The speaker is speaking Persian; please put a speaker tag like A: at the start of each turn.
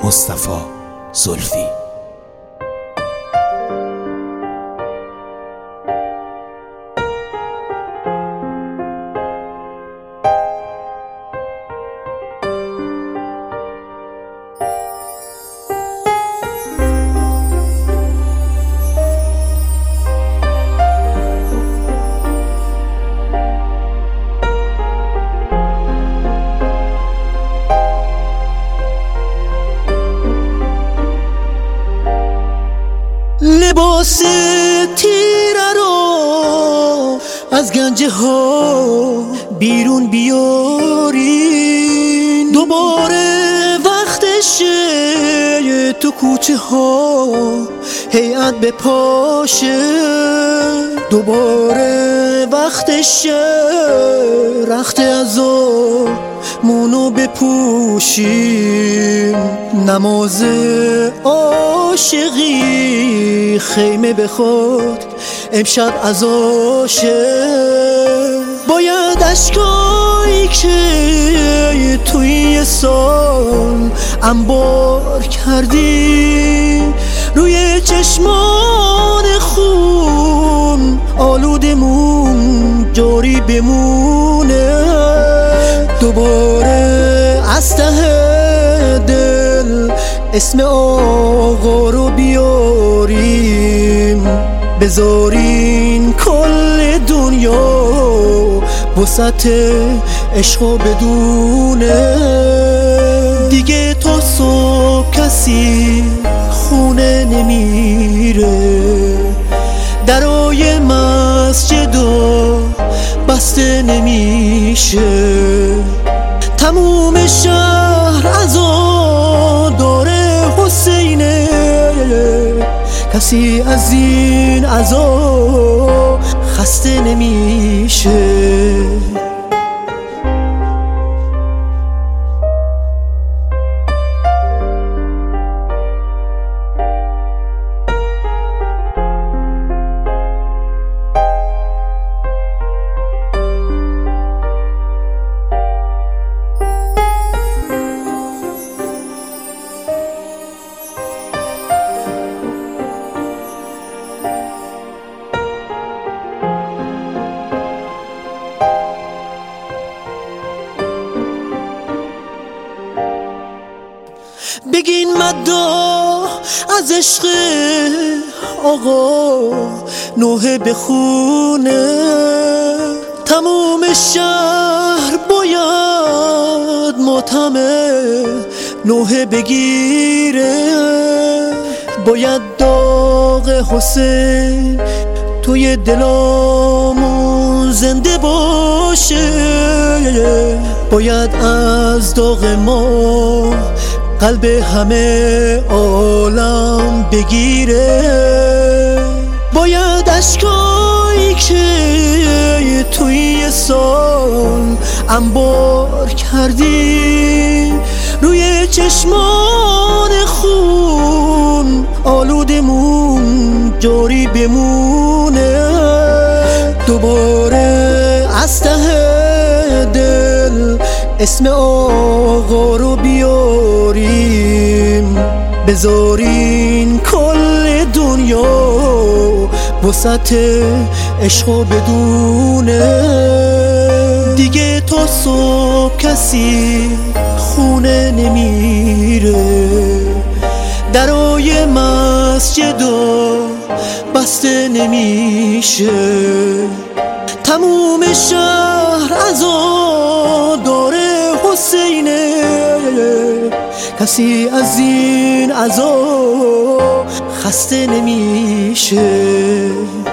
A: مصطفی زلفی.
B: لباس تیره رو از گنجه ها بیرون بیارین، دوباره وقتشه تو کوچه ها هیئت بپاشه، دوباره وقتشه رخت عزامونو بپوشیم، نماز عاشقی خیمه بخواد امشب عزاشه. باید اشکایی که توی یه سال انبار کردی روی چشمان خون آلودمون جاری بمونه، دوباره از ته دل اسم آقا رو بیاریم، بذارین کل دنیا وسط عشقو بدونه. دیگه تا صبح کسی خونه نمیره، درای مسجدو بسته نمیشه، تموم شهر عزاداره حسینه، کسی از این عزا خسته نمیشه. بگین مدا از عشق آقا نوحه بخونه، تموم شهر باید ماتم نوحه بگیره، باید داغ حسین توی دلامون زنده باشه، باید از داغ ما قلب همه عالم بگیره، باید اشکایی که توی یه سال انبار کردی روی چشمان خون آلودمون جاری بمونه، دوباره از ته دل اسم آقا رو بیاریم، بذارین کل دنیا وسط عشقو بدونه. دیگه تا صبح کسی خونه نمیره، درای مسجدو بسته نمیشه، تموم شهر عزاداره حسینه، کسی از این عزا خسته نمیشه.